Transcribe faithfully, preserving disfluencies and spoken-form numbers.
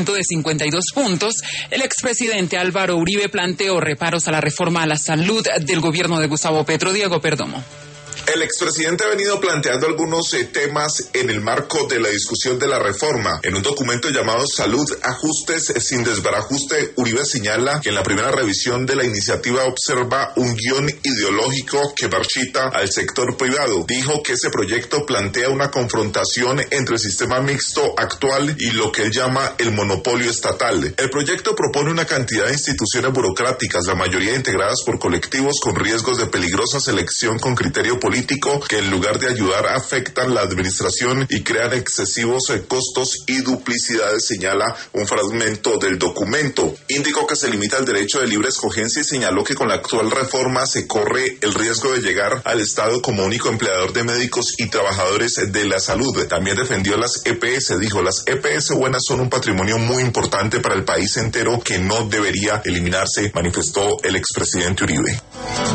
de cincuenta y dos puntos, el expresidente Álvaro Uribe planteó reparos a la reforma a la salud del gobierno de Gustavo Petro. Diego Perdomo. El expresidente ha venido planteando algunos eh, temas en el marco de la discusión de la reforma. En un documento llamado Salud, Ajustes sin desbarajuste, Uribe señala que en la primera revisión de la iniciativa observa un guión ideológico que marchita al sector privado. Dijo que ese proyecto plantea una confrontación entre el sistema mixto actual y lo que él llama el monopolio estatal. El proyecto propone una cantidad de instituciones burocráticas, la mayoría integradas por colectivos con riesgos de peligrosa selección con criterio político que en lugar de ayudar afectan la administración y crean excesivos eh, costos y duplicidades, señala un fragmento del documento. Indicó que se limita el derecho de libre escogencia y señaló que con la actual reforma se corre el riesgo de llegar al Estado como único empleador de médicos y trabajadores de la salud. También defendió las E P S, dijo, las E P S buenas son un patrimonio muy importante para el país entero que no debería eliminarse, manifestó el expresidente Uribe.